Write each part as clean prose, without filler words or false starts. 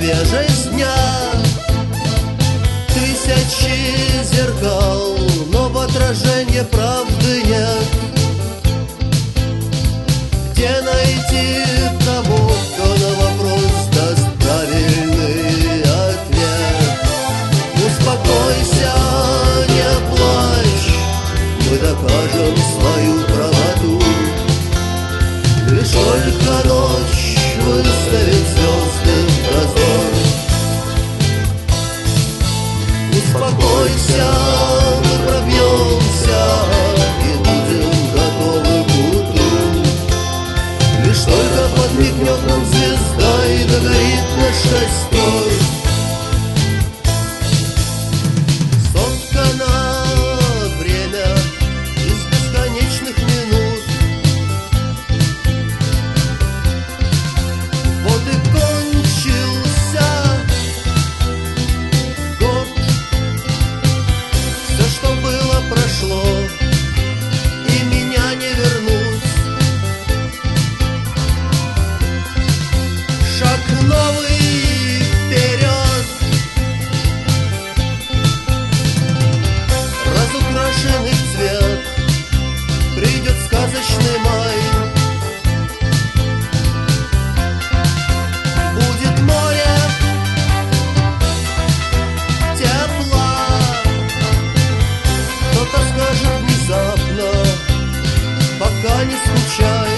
свежесть дня. Тысячи зеркал, но в отражении правды нет. Где найти того, кто на вопрос даст правильный ответ? Успокойся, не плачь, мы докажем свою правоту. Лишь только ночь выставит звезды в прозор. Успокойся, мы пробьемся и будем готовы к утру. Лишь только подмигнет нам звезда и догорит наш костер. Соткано время из бесконечных минут. Вот и кончился год. Все, что было, прошло, и меня не вернуть. Шаг новый вперед. Разукрашенный цвет, придет сказочный май. Будет море тепла. Кто-то скажет внезапно: пока не скучай.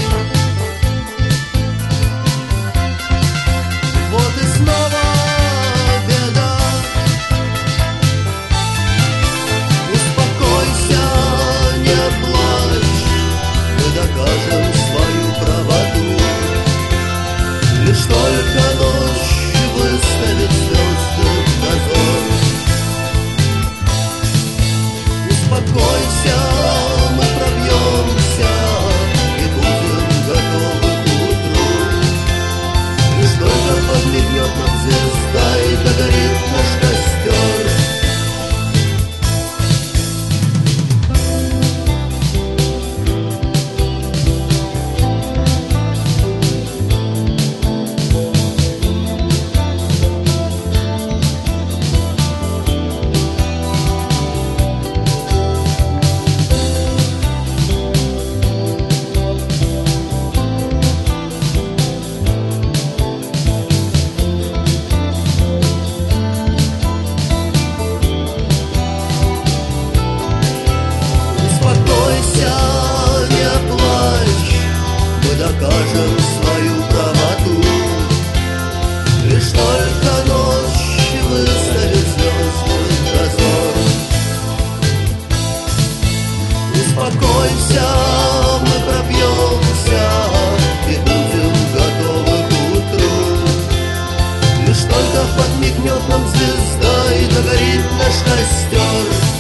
Вот и снова беда. Успокойся, не плачь, мы докажем свою правоту. Лишь только ночь выставит звезды в дозор. Успокойся, мы пробьемся и будем готовы к утру. Лишь только подмигнет нам звезда и догорит наш костер. Успокойся, не плачь, мы докажем свою правоту. Лишь только ночь выставит звезды в дозор. Успокойся, мы пробьемся и будем готовы к утру. Лишь только подмигнет нам звезда и догорит наш костер.